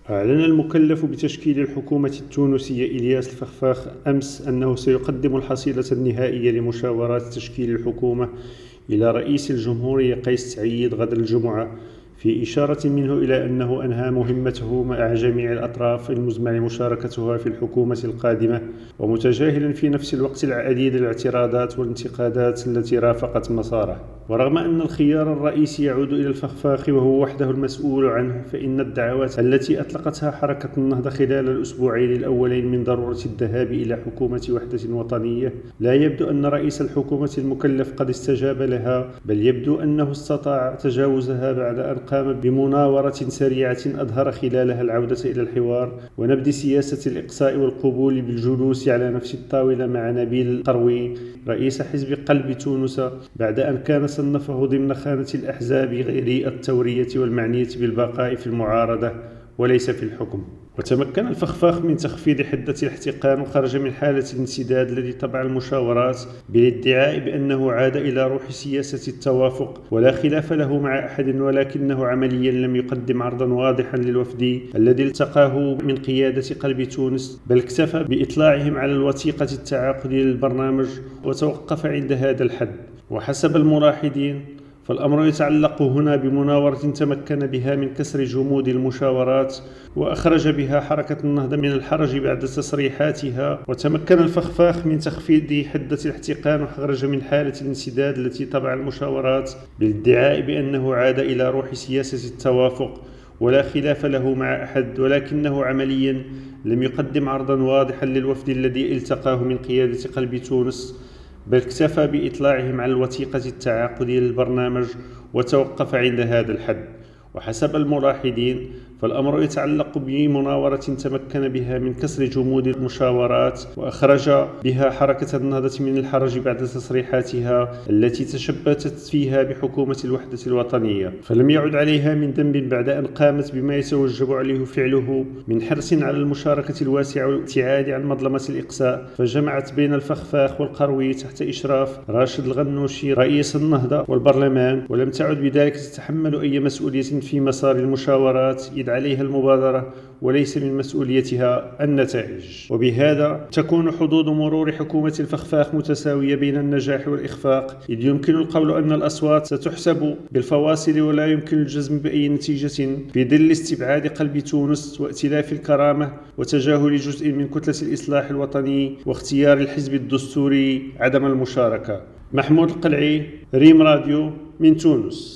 أعلن المكلف بتشكيل الحكومة التونسية إلياس الفخفاخ أمس أنه سيقدم الحصيلة النهائية لمشاورات تشكيل الحكومة إلى رئيس الجمهورية قيس سعيد غد الجمعة، في إشارة منه إلى أنه أنهى مهمته مع جميع الأطراف المزمع مشاركتها في الحكومة القادمة، ومتجاهلا في نفس الوقت العديد الاعتراضات والانتقادات التي رافقت مساره. ورغم أن الخيار الرئيسي يعود إلى الفخفاخ وهو وحده المسؤول عنه، فإن الدعوات التي أطلقتها حركة النهضة خلال الأسبوعين الأولين من ضرورة الذهاب إلى حكومة وحدة وطنية لا يبدو أن رئيس الحكومة المكلف قد استجاب لها، بل يبدو أنه استطاع تجاوزها بعد أن قام بمناورة سريعة أظهر خلالها العودة إلى الحوار ونبذ سياسة الإقصاء والقبول بالجلوس على نفس الطاولة مع نبيل القروي رئيس حزب قلب تونس، بعد أن كان صنفه ضمن خانة الأحزاب غير الثورية والمعنية بالبقاء في المعارضة وليس في الحكم. وتمكن الفخفاخ من تخفيض حدة الاحتقان وخرج من حالة الانسداد الذي تبع المشاورات بالادعاء بأنه عاد إلى روح سياسة التوافق ولا خلاف له مع أحد، ولكنه عمليا لم يقدم عرضا واضحا للوفد الذي التقاه من قيادة قلب تونس، بل اكتفى بإطلاعهم على الوثيقة التعاقدية للبرنامج وتوقف عند هذا الحد. وحسب المراحدين فالأمر يتعلق هنا بمناورة تمكن بها من كسر جمود المشاورات وأخرج بها حركة النهضة من الحرج بعد تصريحاتها، وتمكن الفخفاخ من تخفيض حدة الاحتقان وخرج من حالة الانسداد التي تبع المشاورات بالادعاء بأنه عاد إلى روح سياسة التوافق ولا خلاف له مع أحد، ولكنه عمليا لم يقدم عرضا واضحا للوفد الذي التقاه من قيادة قلب تونس، بل اكتفى بإطلاعهم على الوثيقة التعاقدية للبرنامج وتوقف عند هذا الحد. وحسب المراحدين فالأمر يتعلق بمناورة تمكن بها من كسر جمود المشاورات وأخرج بها حركة النهضة من الحرج بعد تصريحاتها التي تشبثت فيها بحكومة الوحدة الوطنية، فلم يعد عليها من ذنب بعد أن قامت بما يتوجب عليه فعله من حرص على المشاركة الواسعة والابتعاد عن مظلمة الإقصاء، فجمعت بين الفخفاخ والقروي تحت إشراف راشد الغنوشي رئيس النهضة والبرلمان، ولم تعد بذلك تتحمل أي مسؤولية في مسار المشاورات إذ عليها المبادرة وليس من مسؤوليتها النتائج. وبهذا تكون حظوظ مرور حكومة الفخفاخ متساوية بين النجاح والإخفاق، إذ يمكن القول أن الأصوات ستحسب بالفواصل ولا يمكن الجزم بأي نتيجة في ظل استبعاد قلب تونس وائتلاف الكرامة وتجاهل جزء من كتلة الإصلاح الوطني واختيار الحزب الدستوري عدم المشاركة. محمود القلعي، ريم راديو من تونس.